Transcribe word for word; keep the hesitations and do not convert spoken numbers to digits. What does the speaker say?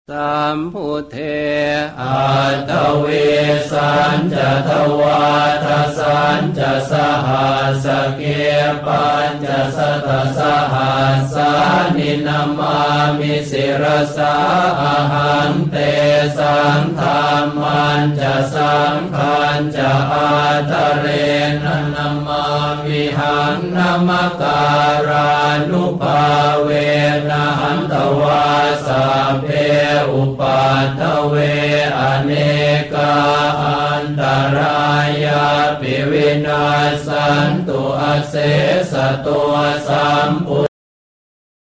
สัมพุทเทอัตถเวสัญจะทวาทสัญจะสหัสเกปัญจะสัตสหัสสานินามามิสิรสาอาหันเตสังฆามันจะสังฆันจะอาตเรนะนามามิหังนามการานุภาเวนะหันตวาสัพเพอุปัฏฐเวอเนกาอันตรายาปิวินาสันตุอเสสตัวสัมปุ